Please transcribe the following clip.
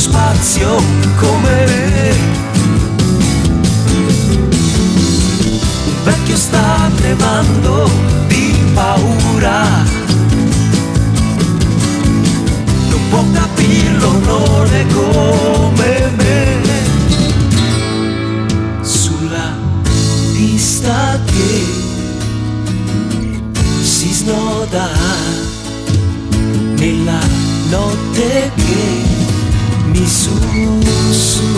spazio come me. Un vecchio sta tremando di paura, non può capirlo, non è come me. Sulla pista che si snoda nella notte che mi sussurra.